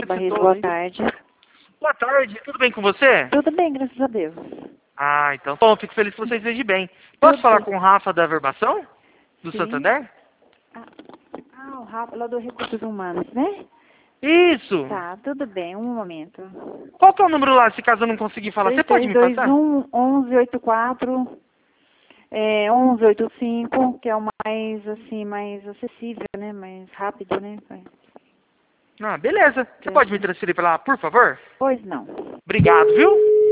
Barreto, boa tarde. Boa tarde, tudo bem com você? Tudo bem, graças a Deus. Ah, então. Bom, fico feliz que você esteja bem. Posso falar com o Rafa da Verbação? Do Sim. Santander? O Rafa, lá do Recursos Humanos, né? Isso! Tá, tudo bem, um momento. Qual que é o número lá, se caso eu não conseguir falar? Você pode me passar? 3321-1184, 1185, que é o mais, assim, mais acessível, né? Mais rápido, né? Ah, beleza. Você pode me transferir pra lá, por favor? Pois não. Obrigado, viu?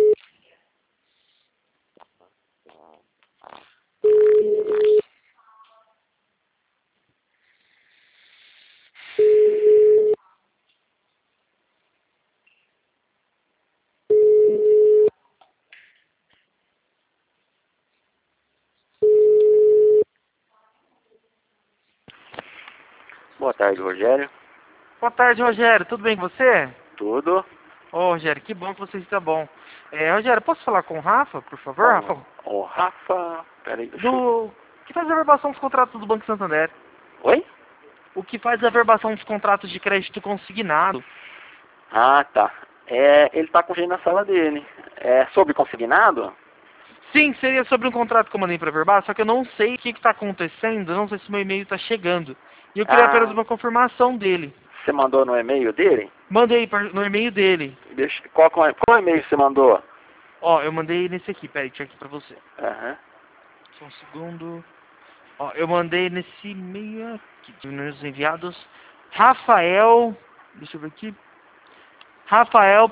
Boa tarde, Rogério. Boa tarde, Rogério. Tudo bem com você? Tudo? Ô, Rogério, que bom que você está bom. Rogério, posso falar com o Rafa, por favor, Rafa? O Rafa... Peraí, deixa eu... Do... que faz a verbação dos contratos do Banco Santander. Oi? O que faz a verbação dos contratos de crédito consignado. Ah, tá. Ele tá com gente na sala dele. É sobre consignado? Sim, seria sobre um contrato que eu mandei para verbar, só que eu não sei o que está acontecendo, não sei se meu e-mail está chegando. E eu queria apenas uma confirmação dele. Você mandou no e-mail dele? Mandei no e-mail dele. Qual e-mail você mandou? Ó, eu mandei nesse aqui, peraí, deixa aqui pra você. Aham. Só um segundo. Ó, eu mandei nesse e-mail aqui, nos enviados. Rafael, deixa eu ver aqui. Rafael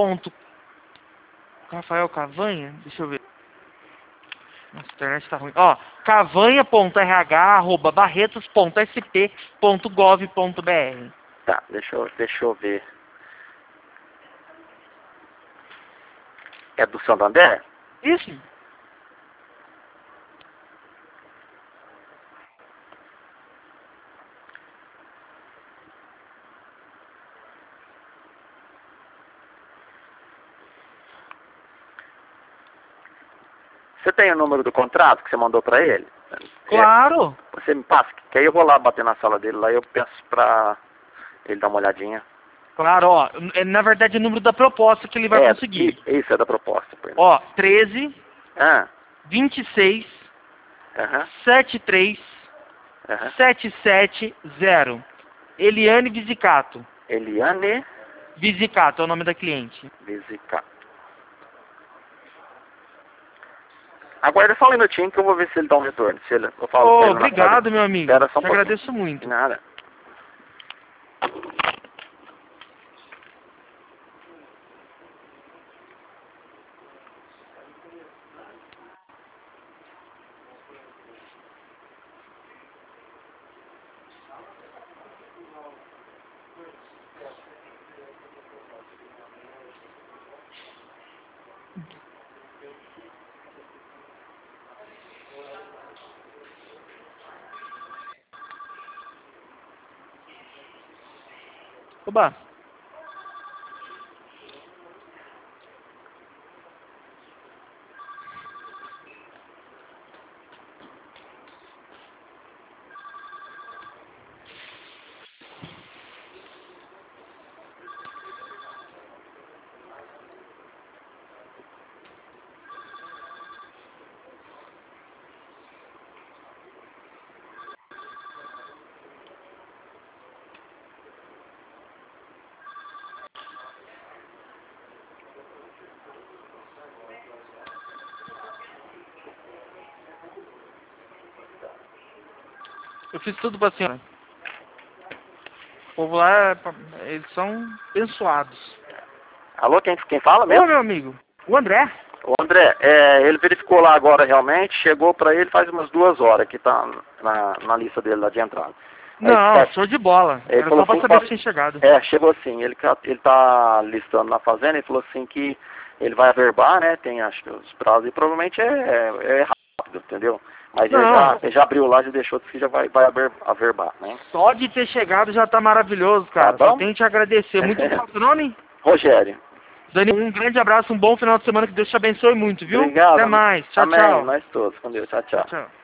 Cavanha, deixa eu ver. Nossa, a internet tá ruim. Ó, cavanha.rh@barretos.sp.gov.br. Tá, deixa eu ver. É do Santander? Isso. Você tem o número do contrato que você mandou pra ele? Claro. Você me passa, que aí eu vou lá bater na sala dele, lá eu peço pra ele dar uma olhadinha. Claro, ó, na verdade é o número da proposta que ele vai conseguir. Isso é da proposta. Ó, 13 Ah, 26 aham, 73 aham. 770. Eliane Visicato. Eliane Visicato é o nome da cliente. Visicato. Aguarda só um minutinho que eu vou ver se ele dá um retorno. Se ele, eu falo pra ele na Obrigado, sala. meu amigo. Espera só um Te pouquinho. agradeço muito. De nada. Oba. Eu fiz tudo pra senhora. O povo lá, eles são abençoados. Alô, quem fala mesmo? Ô, meu amigo. O André. O André, ele verificou lá agora realmente, chegou pra ele faz umas 2 horas, que tá na lista dele lá de entrada. Não, show de bola. Era só pra saber se tinha chegado. Chegou assim, ele tá listando na fazenda e falou assim que ele vai averbar, né, tem acho que os prazos, e provavelmente é rápido, entendeu? Mas ele já abriu lá, já deixou que já vai averbar, né? Só de ter chegado já tá maravilhoso, cara. Tá bom? Só tenho que te agradecer. Muito bom. Seu nome? Rogério. Dani, um grande abraço, um bom final de semana, que Deus te abençoe muito, viu? Obrigado. Até mais. Tchau, Amém. tchau. Nós todos. Com Deus. Tchau, tchau. Tchau.